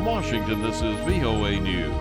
From Washington, this is VOA News.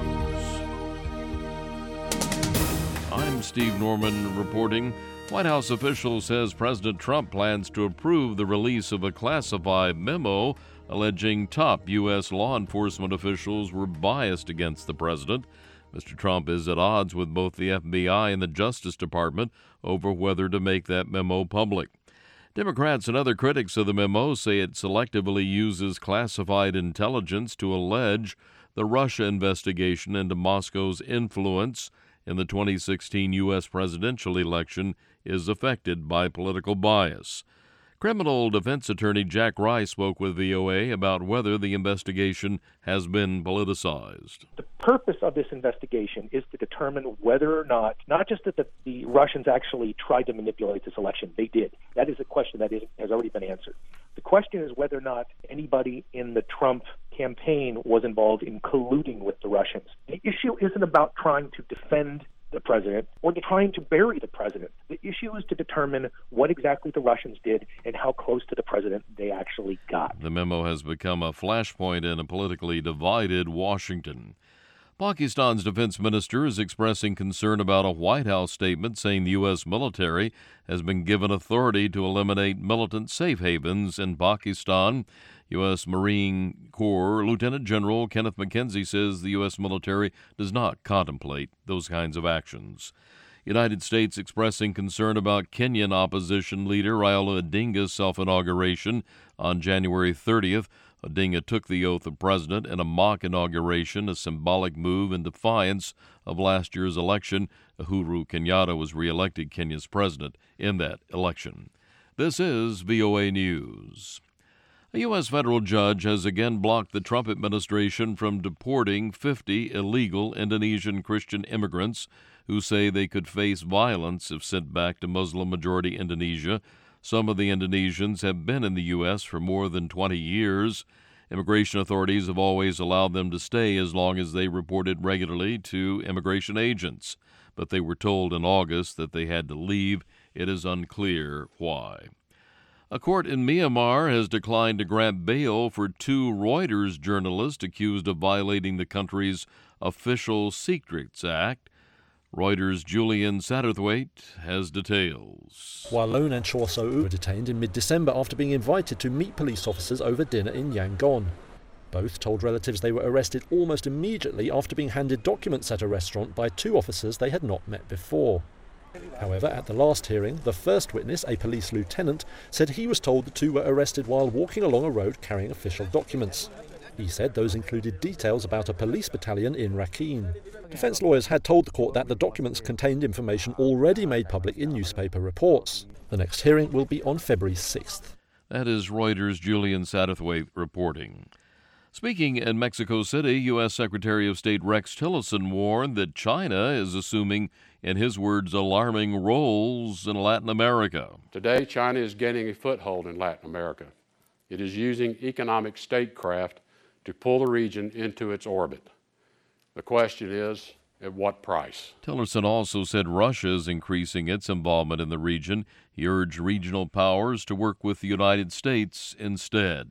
I'm Steve Norman reporting. White House official says President Trump plans to approve the release of a classified memo alleging top U.S. law enforcement officials were biased against the president. Mr. Trump is at odds with both the FBI and the Justice Department over whether to make that memo public. Democrats and other critics of the memo say it selectively uses classified intelligence to allege the Russia investigation into Moscow's influence in the 2016 U.S. presidential election is affected by political bias. Criminal defense attorney Jack Rice spoke with VOA about whether the investigation has been politicized. The purpose of this investigation is to determine whether or not just that the Russians actually tried to manipulate this election. They did. That is a question that has already been answered. The question is whether or not anybody in the Trump campaign was involved in colluding with the Russians. The issue isn't about trying to defend the president or trying to bury the president. The issue is to determine what exactly the Russians did and how close to the president they actually got. The memo has become a flashpoint in a politically divided Washington. Pakistan's defense minister is expressing concern about a White House statement saying the U.S. military has been given authority to eliminate militant safe havens in Pakistan. U.S. Marine Corps Lieutenant General Kenneth McKenzie says the U.S. military does not contemplate those kinds of actions. United States expressing concern about Kenyan opposition leader Raila Odinga's self-inauguration on January 30th. Odinga took the oath of president in a mock inauguration, a symbolic move in defiance of last year's election. Uhuru Kenyatta was re-elected Kenya's president in that election. This is VOA News. A U.S. federal judge has again blocked the Trump administration from deporting 50 illegal Indonesian Christian immigrants who say they could face violence if sent back to Muslim-majority Indonesia. Some of the Indonesians have been in the U.S. for more than 20 years. Immigration authorities have always allowed them to stay as long as they reported regularly to immigration agents. But they were told in August that they had to leave. It is unclear why. A court in Myanmar has declined to grant bail for two Reuters journalists accused of violating the country's Official Secrets Act. Reuters' Julian Satterthwaite has details. Walone and Chor So were detained in mid-December after being invited to meet police officers over dinner in Yangon. Both told relatives they were arrested almost immediately after being handed documents at a restaurant by two officers they had not met before. However, at the last hearing, the first witness, a police lieutenant, said he was told the two were arrested while walking along a road carrying official documents. He said those included details about a police battalion in Rakhine. Defence lawyers had told the court that the documents contained information already made public in newspaper reports. The next hearing will be on February 6th. That is Reuters' Julian Satterthwaite reporting. Speaking in Mexico City, U.S. Secretary of State Rex Tillerson warned that China is assuming, in his words, alarming roles in Latin America. Today, China is gaining a foothold in Latin America. It is using economic statecraft to pull the region into its orbit. The question is, at what price? Tillerson also said Russia is increasing its involvement in the region. He urged regional powers to work with the United States instead.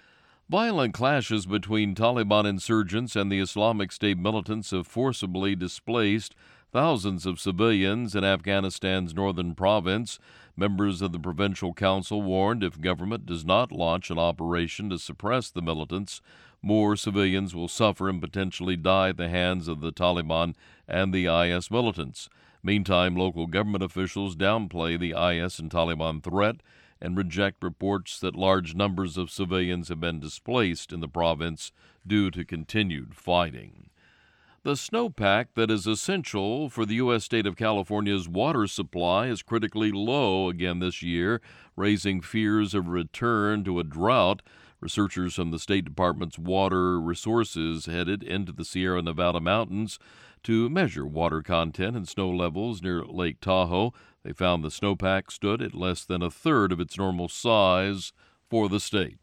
Violent clashes between Taliban insurgents and the Islamic State militants have forcibly displaced thousands of civilians in Afghanistan's northern province. Members of the Provincial Council warned if government does not launch an operation to suppress the militants, more civilians will suffer and potentially die at the hands of the Taliban and the IS militants. Meantime, local government officials downplay the IS and Taliban threat and reject reports that large numbers of civilians have been displaced in the province due to continued fighting. The snowpack that is essential for the U.S. state of California's water supply is critically low again this year, raising fears of return to a drought. Researchers from the State Department's Water Resources headed into the Sierra Nevada mountains to measure water content and snow levels near Lake Tahoe. They found the snowpack stood at less than a third of its normal size for the state.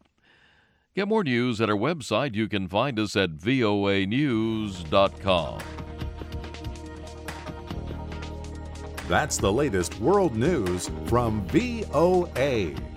Get more news at our website. You can find us at voanews.com. That's the latest world news from VOA.